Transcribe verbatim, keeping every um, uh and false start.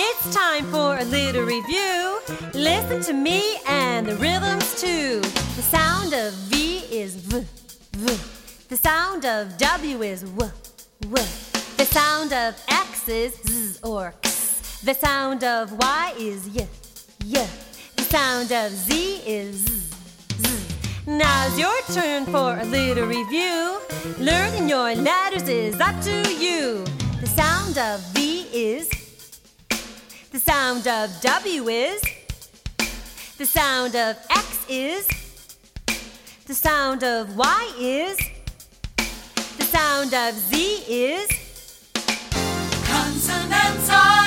It's time for a little review. Listen to me and the rhythms too. The sound of V is V, V. The sound of W is W, W. The sound of X is Z or X. The sound of Y is Y, Y. The sound of Z is Z, Z. Now's your turn for a little review. Learning your letters is up to you. The sound of V is, the sound of W is, the sound of X is, the sound of Y is, the sound of Z is. Consonants are